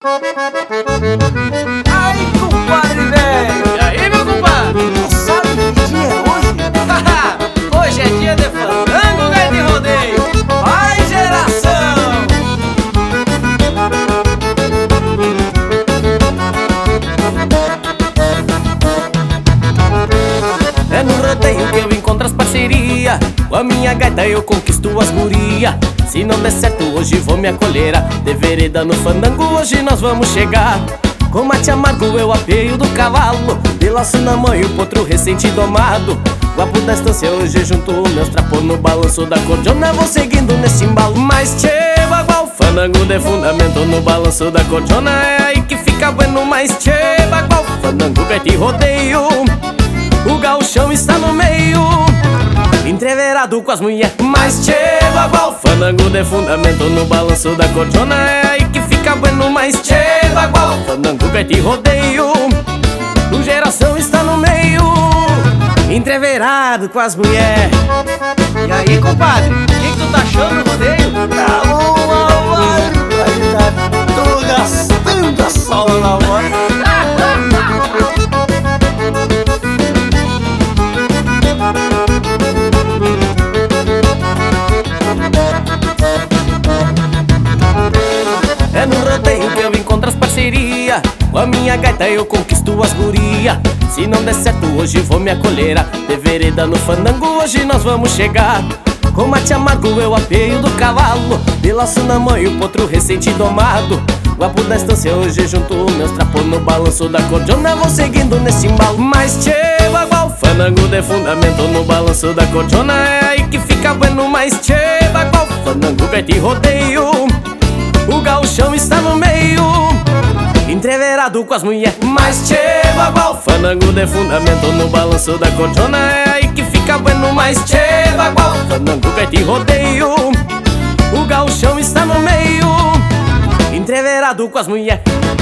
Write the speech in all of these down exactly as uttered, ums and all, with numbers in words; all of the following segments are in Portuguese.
Aí, compadre, velho! E aí, meu compadre? Tu sabe que dia é hoje? Hoje é dia de fandango, velho, de rodeio. Vai, geração! É no rodeio que eu encontro as parceria. Com a minha gaita eu conquisto as guria. Se não der certo hoje vou me acolher. De vereda no fandango hoje nós vamos chegar. Com mate amargo eu apeio do cavalo. De laço na mão e o potro recente domado. Guapo da estância hoje junto meus trapos no balanço da cordiona. Vou seguindo nesse embalo. Mas tchê, bagual, fandango de fundamento no balanço da cordiona. É aí que fica bueno. Mas tchê, bagual, fandango, gaita e rodeio. O gauchão está no meio, entreverado com as mulheres. Mas tchê, bagual, fandango de fundamento no balanço da cordiona. É aí que fica bueno. Mas tchê, bagual, fandango, gaita e rodeio. O geração está no meio, entreverado com as mulheres. E aí, compadre? O que, que tu tá achando do rodeio? Tá uma barbaridade. Tô gastando a sola na hora. É no rodeio que eu encontro as parceria. Com a minha gaita eu conquisto as guria. Se não der certo hoje vou me acolher. De vereda no fandango hoje nós vamos chegar. Com mate amargo eu apeio do cavalo. De laço na mão e o potro recente domado. Guapo da estância hoje junto meus trapos no balanço da cordiona. Vou seguindo nesse embalo. Mas tchê, bagual, fandango de fundamento no balanço da cordiona. É aí que fica bueno. Mas tchê, bagual, fandango, gaita e rodeio. O gauchão está no meio, entreverado com as mulheres. Mas tchê, bagual, fandango de fundamento no balanço da cordiona. É aí que fica bueno. Mas tchê, bagual, fandango, gaita e rodeio. O gauchão está no meio, entreverado com as mulheres.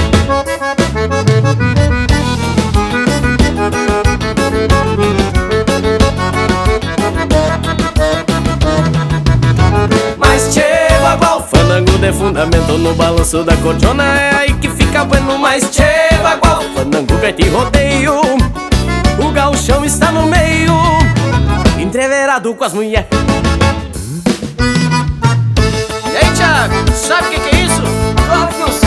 Mas tchê, bagual, fandango de fundamento no balanço da cordiona. É aí que fica bueno. Mas tchê, bagual, fandango, gaita e rodeio. O gauchão está no meio, entreverado com as mulheres. E aí, Thiago? Sabe o que, que é isso? Claro que eu